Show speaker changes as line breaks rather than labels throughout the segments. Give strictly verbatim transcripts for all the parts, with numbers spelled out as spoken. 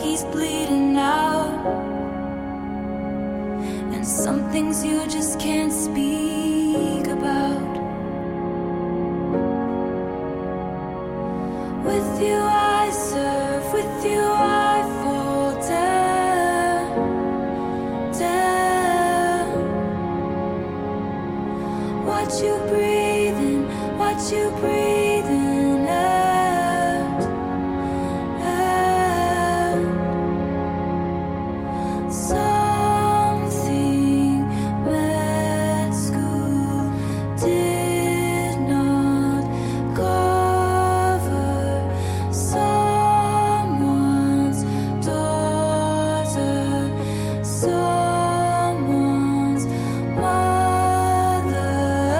he's bleeding out, and some things you just can't speak about. With you I serve, with you I fall down, down. Watch you breathing, watch you breathing out, out. Something med school did not cover. Someone's daughter, someone's mother.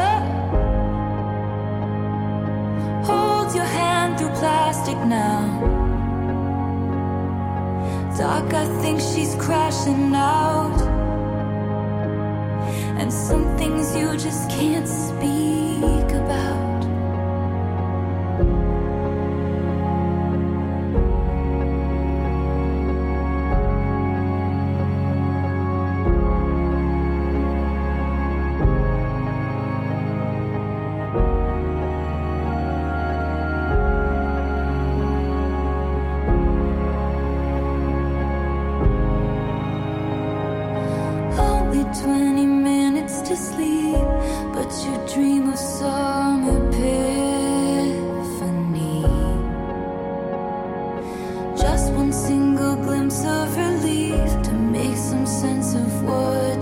Hold your hand through plastic now. Dark, I think she's crashing out, and some things you just can't speak about. Only twenty minutes to sleep, but you dream of some epiphany. Just one single glimpse of relief to make some sense of what